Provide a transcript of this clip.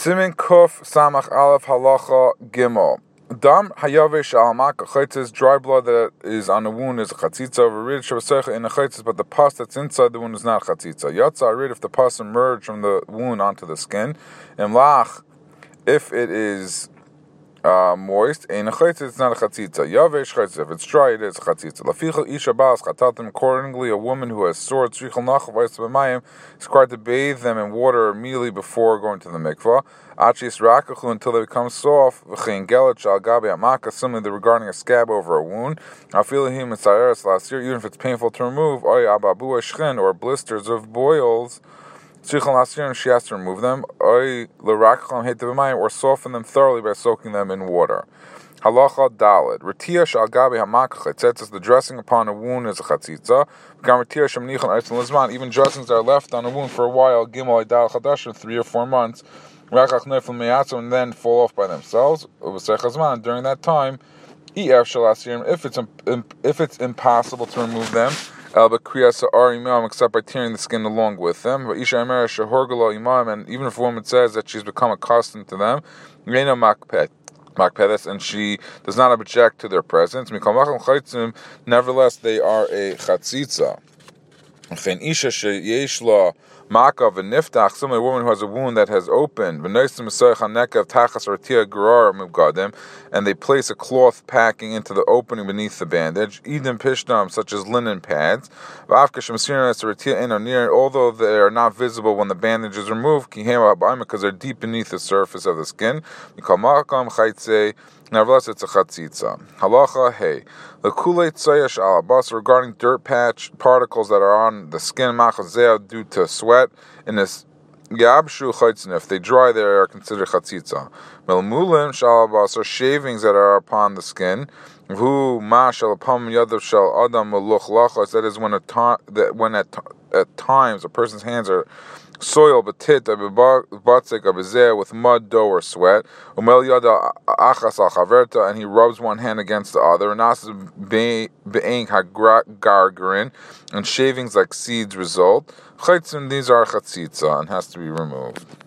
Simin Kuf Samach Aleph Halacha Gimel. Dam Hayavesh Al Maka Chaitzis, dry blood that is on the wound is a chatzitza. Over Shavaseicha in the chaitzis, but the pus that's inside the wound is not chatzitza. Yatsa Rid if the pus emerged from the wound onto the skin. Imlach if it is moist, in a chaitzis it's not a chatzitza. Yavesh chaitzis, if it's dry it is a chatzitza. Lafichel Isha Balas Chatatim, accordingly a woman who has sore tzrichel nach vayis b'mayim is required to bathe them in water immediately before going to the mikvah. Achis rakachu, until they become soft. V'chein gelet shal gabi amaka, similarly regarding a scab over a wound. Afilahim and sayeres last year, even if it's painful to remove. Oy ababu eshchen, or blisters of boils. Tzrichel last year, and she has to remove them. Oy l'rakacham hetev b'mayim, or soften them thoroughly by soaking them in water. Halacha Daled. Retiya shal gabi hamaka chatzitzas. The dressing upon a wound is a chatzitza. Gam retiya shemnichan etzin lizman. Even dressings that are left on a wound for a while, gimel idal chadash, 3 or 4 months. And then fall off by themselves. During that time, if it's impossible to remove them, except by tearing the skin along with them. And even if a woman says that she's become accustomed to them, and she does not object to their presence, nevertheless they are a chatzitza. Makav and Niftach, similarly, a woman who has a wound that has opened, and they place a cloth packing into the opening beneath the bandage, Eden Pishnam, such as linen pads, although they are not visible when the bandage is removed, because they're deep beneath the surface of the skin. Nevertheless, it's a chatzitza. Halacha hey. The kulei tzayash alabas, regarding dirt patch particles that are on the skin, machazeh, due to sweat, in this yabshu chaitzin, if they dry, they are considered chatzitza. Melmulim shalabas, or shavings that are upon the skin. Who ma shalapam yadav shal adam meluch lachas, that is when at times a person's hands are soil betit with mud, dough, or sweat. And he rubs one hand against the other. And shavings like seeds result. These are chatzitza and has to be removed.